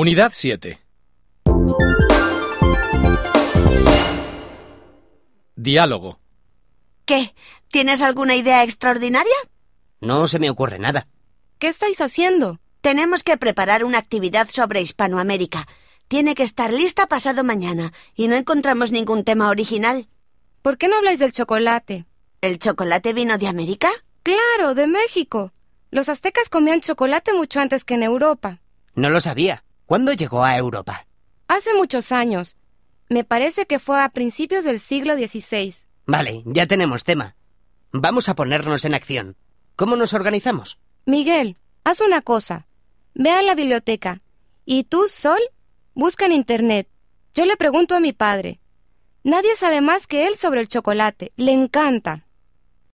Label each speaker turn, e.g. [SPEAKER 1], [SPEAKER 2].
[SPEAKER 1] Unidad 7. Diálogo.
[SPEAKER 2] ¿Qué? ¿Tienes alguna idea extraordinaria?
[SPEAKER 3] No se me ocurre nada.
[SPEAKER 4] ¿Qué estáis haciendo?
[SPEAKER 2] Tenemos que preparar una actividad sobre Hispanoamérica. Tiene que estar lista pasado mañana y no encontramos ningún tema original.
[SPEAKER 4] ¿Por qué no habláis del chocolate?
[SPEAKER 2] ¿El chocolate vino de América?
[SPEAKER 4] ¡Claro, de México! Los aztecas comían chocolate mucho antes que en Europa.
[SPEAKER 3] No lo sabía. ¿Cuándo llegó a Europa?
[SPEAKER 4] Hace muchos años. Me parece que fue a principios del siglo XVI.
[SPEAKER 3] Vale, ya tenemos tema. Vamos a ponernos en acción. ¿Cómo nos organizamos?
[SPEAKER 4] Miguel, haz una cosa. Ve a la biblioteca. Y tú, Sol, busca en Internet. Yo le pregunto a mi padre. Nadie sabe más que él sobre el chocolate. Le encanta.